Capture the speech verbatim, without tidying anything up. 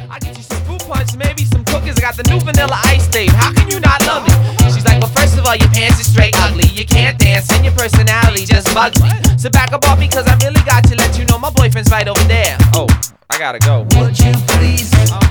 I get you some fruit punch, maybe some cookies. I got the new vanilla ice, babe. How can you not love it? She's like, well, first of all, your pants are straight ugly. You can't dance, and your personality just bugs me. So back up off because I really got to let you know my boyfriend's right over there. Oh, I gotta go. Would you please?